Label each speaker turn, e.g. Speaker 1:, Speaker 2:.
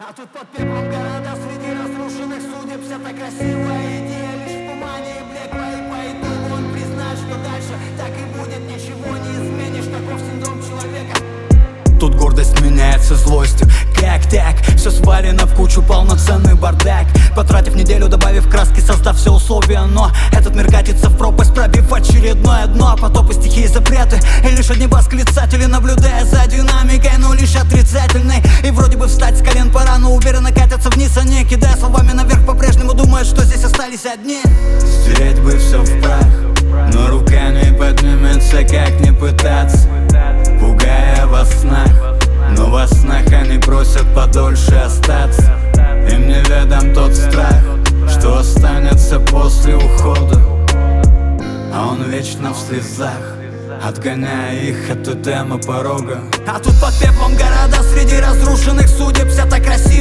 Speaker 1: А тут под пеплом города среди разрушенных судеб. Вся та красивая идея лишь в тумане и блекла. И по итогу он признает, что дальше так и будет. Ничего не изменишь, таков синдром человека.
Speaker 2: Тут гордость меняется злостью. Как так? Все свалено в кучу, полноценный бардак. Потратив неделю, добавив краски, создав все условия. Но этот мир катится в пропасть, пробив очередное дно. Потопы, стихии, запреты и лишь одни восклицатели, наблюдая за динамикой, но лишь отрицательной. И вроде бы встать с колен пора, но уверенно катятся вниз они, кидая словами наверх, по-прежнему думают, что здесь остались одни.
Speaker 3: Стереть бы все в прах, но рука не поднимется, как не пытаться. Пугая во снах, но во снах они просят подольше остаться. Им неведом тот страх, что останется после ухода. А он вечно в слезах, отгоняя их от Эдема порога.
Speaker 2: А тут под пеплом города среди разрушенных судеб. Вся та красивая